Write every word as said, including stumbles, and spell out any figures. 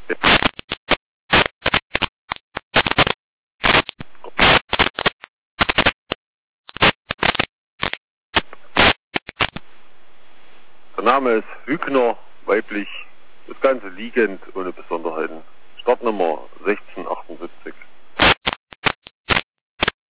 Der Name ist Hügner, weiblich, das Ganze liegend ohne